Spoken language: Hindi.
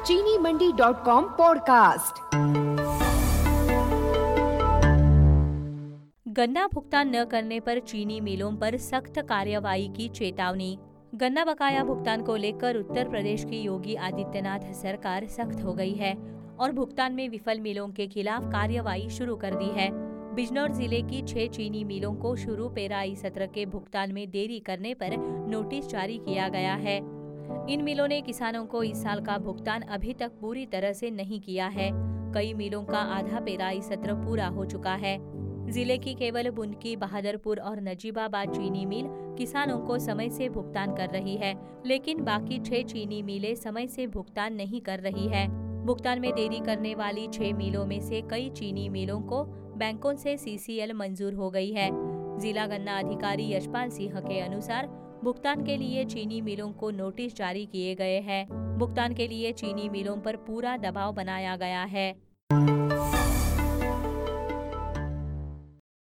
चीनीमंडी.com पॉडकास्ट। गन्ना भुगतान न करने पर चीनी मिलों पर सख्त कार्रवाई की चेतावनी। गन्ना बकाया भुगतान को लेकर उत्तर प्रदेश की योगी आदित्यनाथ सरकार सख्त हो गई है और भुगतान में विफल मिलों के खिलाफ कार्रवाई शुरू कर दी है। बिजनौर जिले की 6 चीनी मिलों को शुरू पेराई सत्र के भुगतान में देरी करने पर नोटिस जारी किया गया है। इन मिलों ने किसानों को इस साल का भुगतान अभी तक पूरी तरह से नहीं किया है। कई मिलों का आधा पेराई सत्र पूरा हो चुका है। जिले की केवल बुनकी, बहादुरपुर और नजीबाबाद चीनी मिल किसानों को समय से भुगतान कर रही है, लेकिन बाकी 6 चीनी मिलें समय से भुगतान नहीं कर रही है। भुगतान में देरी करने वाली 6 मिलों में से कई चीनी मिलों को बैंकों से CCL मंजूर हो गई है। जिला गन्ना अधिकारी यशपाल सिंह के अनुसार भुगतान के लिए चीनी मिलों को नोटिस जारी किए गए हैं। भुगतान के लिए चीनी मिलों पर पूरा दबाव बनाया गया है।